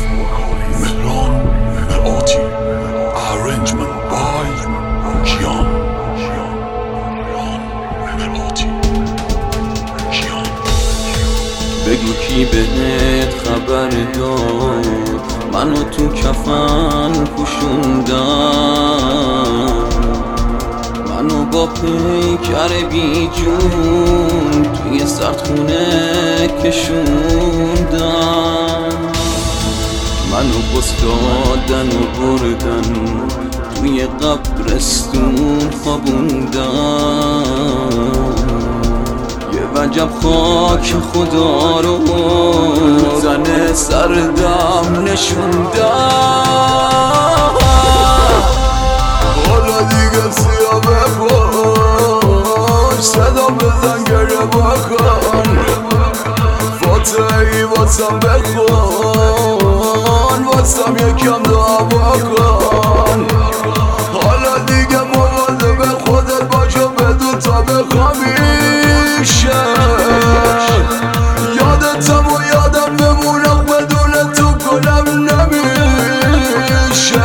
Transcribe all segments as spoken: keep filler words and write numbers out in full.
مهران مرآتی. Arrangement by کیان. مهران مرآتی. کیان. بگو کی بهت خبر داد منو تو کفن پوشوندن، منو با پیکر بی جون توی سردخونه کشوندن، منو بستادن و بردن توی قبرستون خوابوندن، یه وجب خاک خدا رو زن سردم نشوندن. حالا دیگه سیا بخون، صدا بزن گره بکن، فاتحی واسم بخون، واسم یکم دعا بکن. حالا دیگه مواظب خودت باش و بدون تا بخوامیشه، یادتم و یادم بمونم بدون تو گلم نمیشه.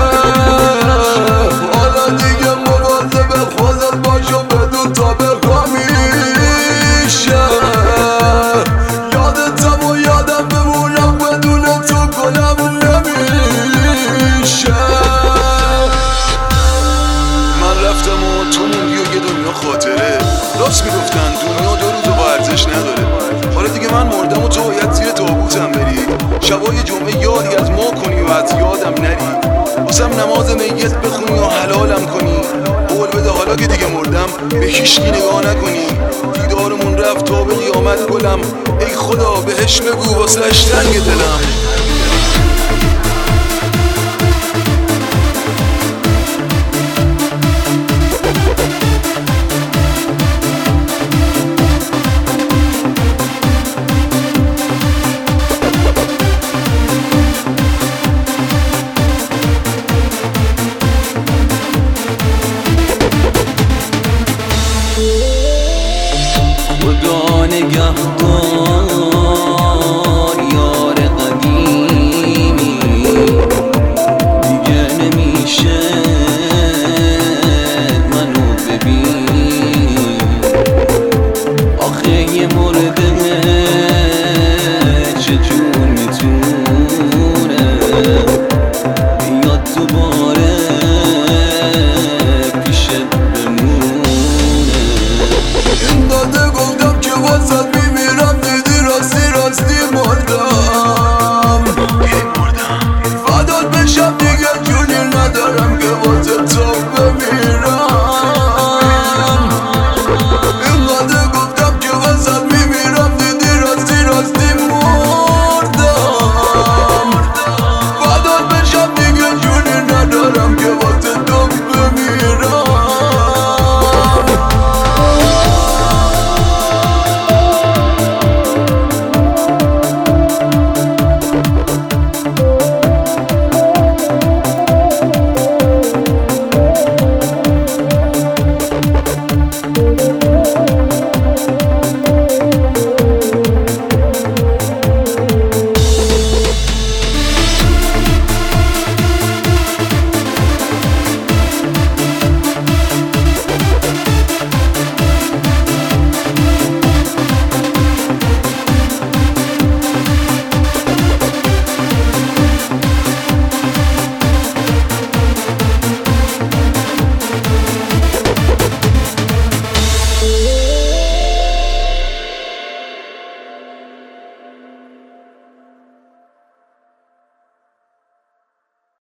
حالا دیگه مواظب خودت باش و بدون تا بخوامیشه، یادتم و یادم بمونم بدون تو گلم نمیشه. من رفتم و تو موندی و یه دنیا خاطره، راست میگفتن دنیا دو روز با ارزش نداره. حالا دیگه من مردم و تو باید زیر تابوتم بری، شبای جمعه یادی از ما کنی و از یادم نری، واسم نماز میت بخونی و حلالم کنی. قول بده حالا که دیگه مردم به هیچکی نگاه نکنی، دیدارمون رفت تا به قیامت گلم، ای خدا بهش بگو واسهش تنگ دلم. خدا نگهدار یار قدیمی، دیگه نمیشه منو ببین، آخه یه مرده چجور میتونه بیاد دوباره پیشت بمونه. این داده گفتم که واسد میمیرم، دیدی راستی راستی مردم،